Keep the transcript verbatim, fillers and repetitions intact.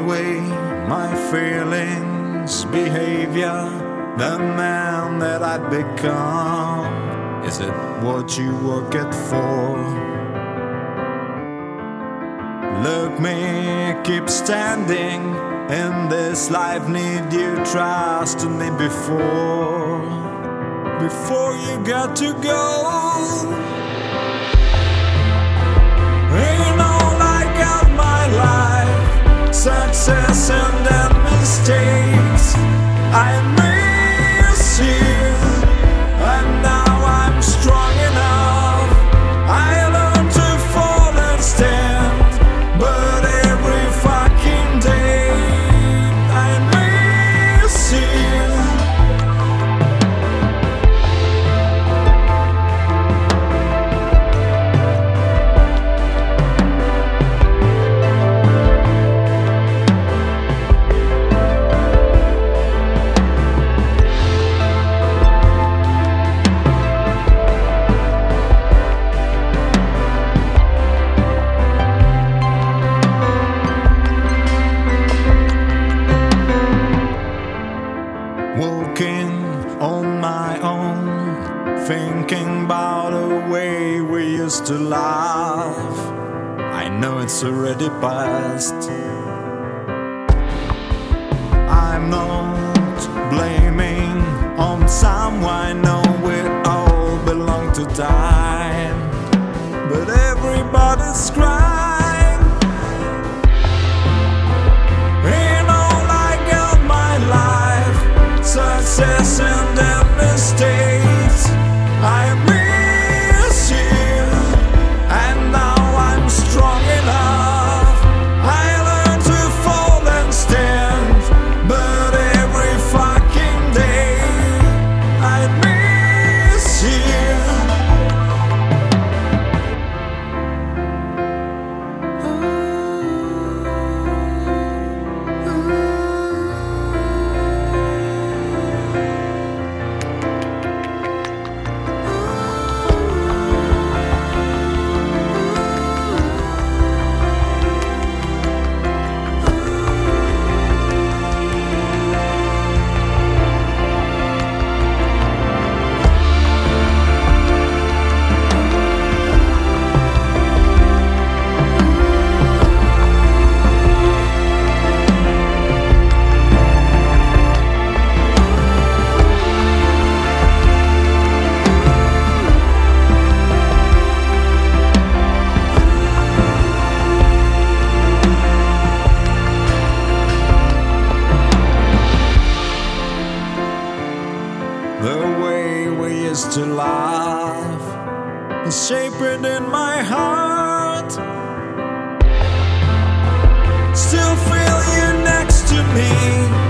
way, my feelings, behavior, the man that I've become. Is it what you work it for? Look me, keep standing in this life, need you trust me before, before you got to go. In all I got my life, success and then mistakes, I miss you, and now I'm strong enough. I learned to fall and stand, but every fucking day I miss you. Walking on my own, thinking about the way we used to laugh. I know it's already past. I'm not blaming on someone, no, we all belong to time, but everybody's crying. Success and then mistakes, I miss you, and now I'm strong enough. I learned to fall and stand, but every fucking day I miss you. The way we used to laugh is shaped in my heart. Still feel you next to me.